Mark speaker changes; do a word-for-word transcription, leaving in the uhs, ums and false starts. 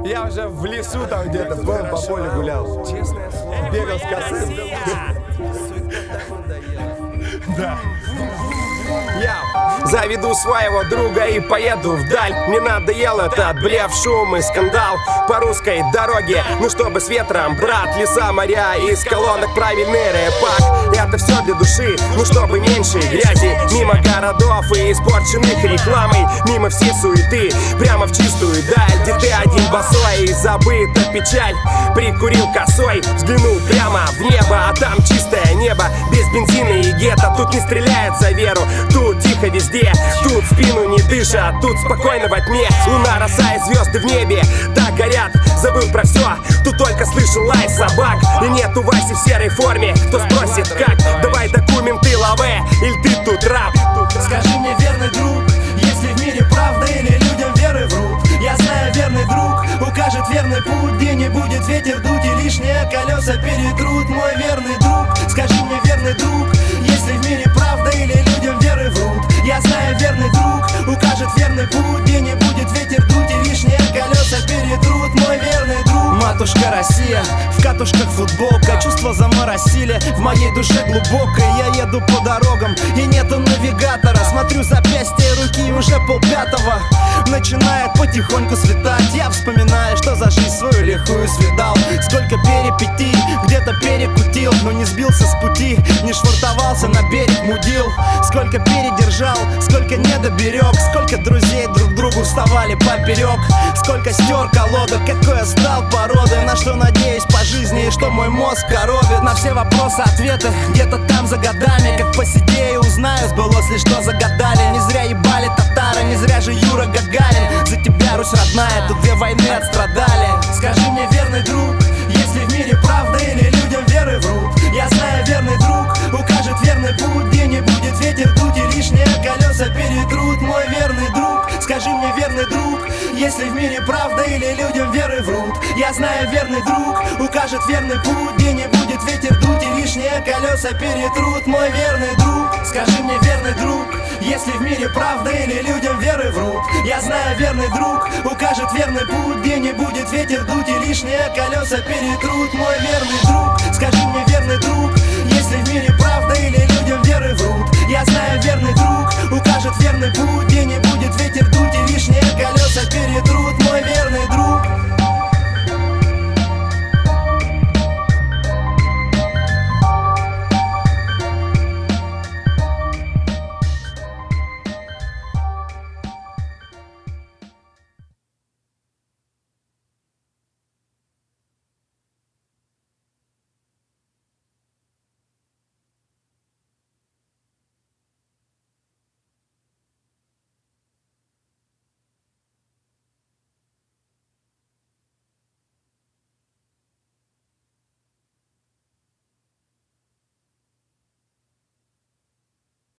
Speaker 1: Я уже в лесу там где-то был, по полю гулял. Бегал с косым. Да.
Speaker 2: Я заведу своего друга и поеду вдаль. Мне надоел этот блеф, шум и скандал по русской дороге. Ну чтобы с ветром, брат, леса, моря, из колонок правильный рэпак. Это все для души, ну чтобы меньше грязи. Мимо городов и испорченных рекламой, мимо всей суеты, прямо в чистую даль, где ты один босой и забыта печаль. Прикурил косой, взглянул прямо в небо, а там чистое небо, без бензина и гетто. Тут не стреляет за веру, тут тихо везде, тут спину не дышат, тут спокойно во тьме. Луна, роса и звезды в небе так горят, забыл про все, тут только слышу лай собак. И нету Васи в серой форме, кто спросит как, давай документы лаве, или ты тут раб.
Speaker 3: Скажи мне, верный друг, если в мире правда или людям веры врут. Я знаю, верный друг укажет верный путь, где не будет ветер дуть и лишние колеса перетрут. Мой верный друг, скажи мне, верный друг, если в мире правда или людям веры врут. Я знаю, верный друг укажет верный путь, где не будет ветер дуть и лишние колеса перетрут. Мой верный друг. Матушка Россия, в катушках футболка, чувства заморосили в моей душе глубокой. Я еду по дорогам и нету навигатора, смотрю запястье руки, уже полпятого. Начинает потихоньку светать, я вспоминаю, что за жизнь свою лихую свидал. Сколько перипетий, где-то перекутил, но не сбился с пути, не швартовался на берег, мудил. Сколько передержал, сколько не доберег, сколько друзей друг другу вставали поперек. Сколько стер колодок, какой я стал породы, на что надеюсь по жизни и что мой мозг коробит. На все вопросы ответы где-то там за годами, как посидею узнаю, сбылось ли что загадали. Не зря ебали татары, не зря же Юра Гагарин. За тебя, Русь родная, тут две войны отстрадали. Скажи мне, верный друг, если в мире правда или людям веры врут. Я знаю, верный друг укажет верный путь, где не будет ветер дуть и лишние колеса перетрут. Мой верный друг, скажи мне, верный друг, если в мире правда или людям веры врут. Я знаю, верный друг укажет верный путь, где не будет ветер дуть и лишние колеса перетрут. Мой верный друг, скажи мне, верный друг, если в мире правда или людям веры врут. Я знаю, верный друг укажет верный путь, где не будет ветер дуть и лишние колеса перетрут. Мой верный друг, скажи мне, верный друг, если в мире правда или людям веры врут. Я знаю, верный друг укажет верный путь, где не будет ветер дуть и лишние колеса перетрут.